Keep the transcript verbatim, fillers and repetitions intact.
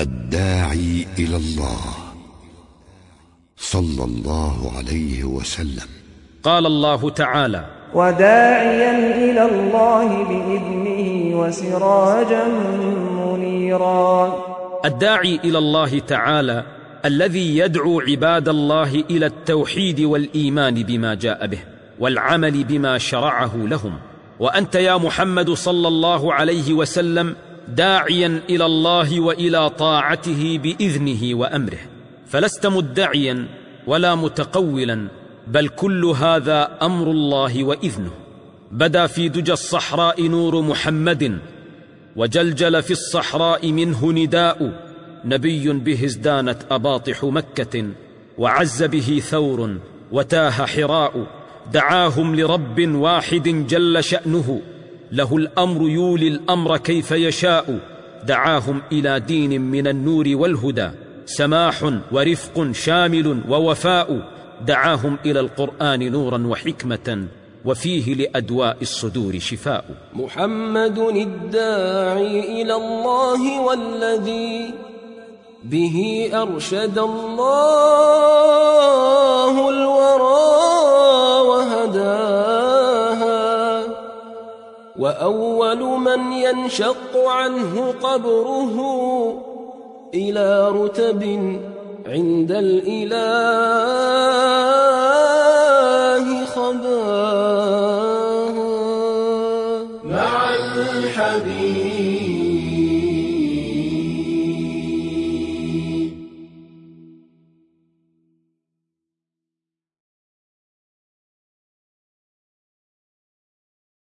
الداعي إلى الله صلى الله عليه وسلم. قال الله تعالى: وداعيا إلى الله بإذنه وسراجا منيرا. الداعي إلى الله تعالى الذي يدعو عباد الله إلى التوحيد والإيمان بما جاء به والعمل بما شرعه لهم. وأنت يا محمد صلى الله عليه وسلم داعيا إلى الله وإلى طاعته بإذنه وأمره، فلست مدعيا ولا متقولا، بل كل هذا أمر الله وإذنه. بدا في دجى الصحراء نور محمد، وجلجل في الصحراء منه نداء، نبي به ازدانت أباطح مكة، وعز به ثور وتاه حراء. دعاهم لرب واحد جل شأنه، له الأمر يولي الأمر كيف يشاء. دعاهم إلى دين من النور والهدى، سماح ورفق شامل ووفاء. دعاهم إلى القرآن نورا وحكمة، وفيه لأدواء الصدور شفاء. محمد الداعي إلى الله والذي به أرشد الله الورى وهداها، وأول من ينشق عنه قبره إلى رتب عند الإله خباها. مع الحبيب